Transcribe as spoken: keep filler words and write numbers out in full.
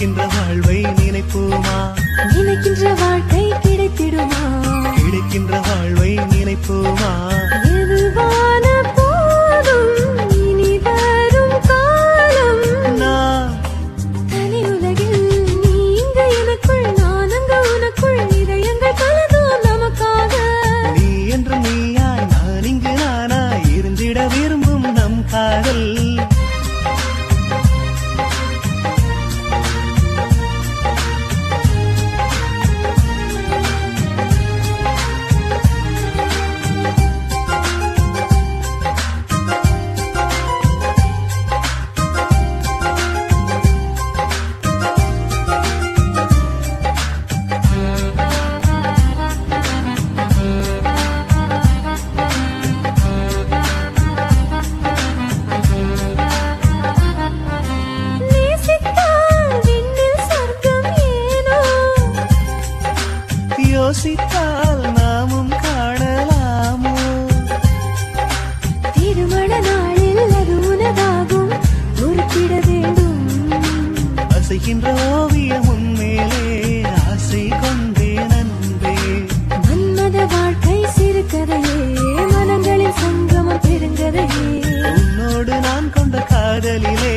நினைக்கின்ற வாழ்வை நினைப்போமா? நினைக்கின்ற வாழ்க்கை கிடைத்திடுமா? கிடைக்கின்ற வாழ்வை நினைப்போமா? எதுவான போதும் இனி வரும் காலம் நான் தனி உலகில் நீ இங்கு எனக்குள் நான் அங்கு உனக்குள் இதயங்கள் பலதும் நமக்காக நீ என்று நீயாய் நான் இங்கு நானாய் இருந்திட விரும்பும் நம் காதல் யோசித்தால் நாமும் காணலாமோ? திருமண நாளில் அது உனதாகும் உறுத்திட வேண்டும். அசைகின்ற ஓவியம் உன்மேலே ஆசை கொண்டேன் அன்பே. மன்மத வாழ்க்கை சிறுகதையே மனங்களில் சங்கமம் பெருங்கதையே. உன்னோடு நான் கொண்ட காதலிலே